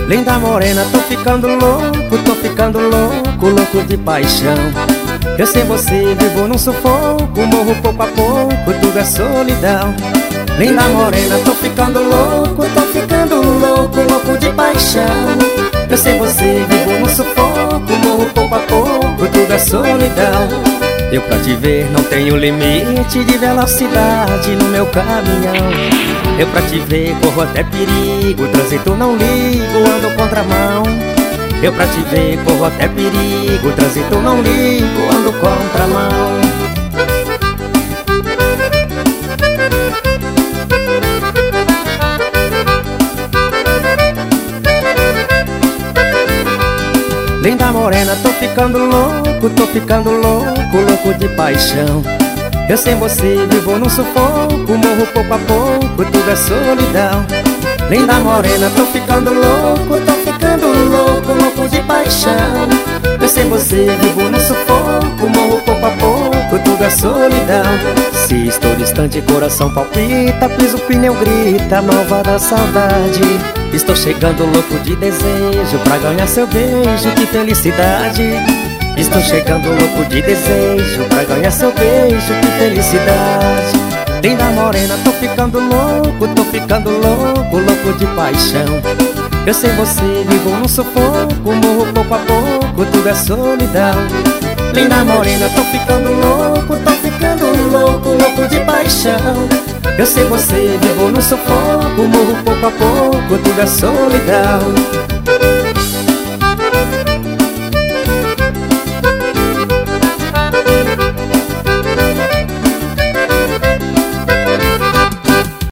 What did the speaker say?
Linda morena, tô ficando louco, louco de paixão. Eu sem você vivo num sufoco, morro pouco a pouco, tudo é solidão. Linda morena, tô ficando louco, louco de paixão. Eu sem você vivo num sufoco, morro pouco a pouco, tudo é solidão. Eu pra te ver não tenho limite de velocidade no meu caminhão. Eu pra te ver corro até perigo, trânsito não ligo, ando contramão. Eu pra te ver corro até perigo, trânsito não ligo, ando contramão. Linda morena, tô ficando louco, louco de paixão. Eu sem você vivo num sufoco, morro pouco a pouco, tudo é solidão. Linda morena, tô ficando louco, louco de paixão. Eu sem você vivo num sufoco, morro pouco a pouco, tudo é solidão. Se estou distante, coração palpita, piso o pneu grita, malvada saudade. Estou chegando louco de desejo pra ganhar seu beijo, que felicidade. Estou chegando louco de desejo pra ganhar seu beijo, que felicidade. Linda morena, tô ficando louco, louco de paixão. Eu sem você vivo num sufoco, morro pouco a pouco, tudo é solidão. Linda morena, tô ficando louco, louco de paixão. Eu sem você vivo num sufoco, morro pouco a pouco, tudo é solidão.